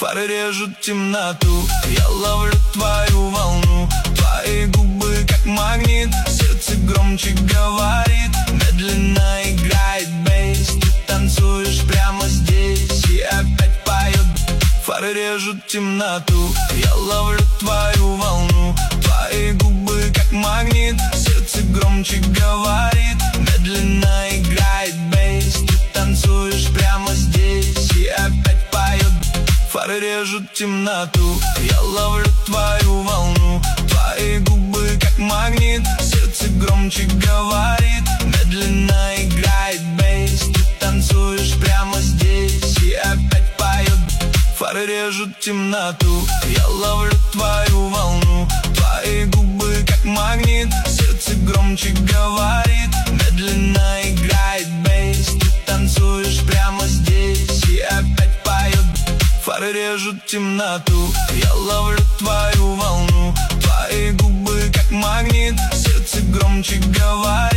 Фары режут темноту, я ловлю твою волну. Твои губы как магнит, сердце громче говорит. Медленно играет бейс, ты танцуешь прямо здесь и опять поет. Фары режут темноту, я ловлю твою волну. Твои губы как магнит, сердце громче говорит. Медленно играет бейс, ты танцуешь прямо здесь и опять поет. Фары режут темноту, я ловлю твою волну. Твои губы как магнит, сердце громче говорит. Медленно играет бейс, ты танцуешь прямо здесь и опять поет. Фары режут темноту, я ловлю твою волну. Твои губы как магнит, сердце громче говорит. Медленно играет бейс, ты танцуешь прямо здесь и опять поет. Фары режут темноту, я ловлю твою волну. Твои губы как магнит, сердце громче говорит.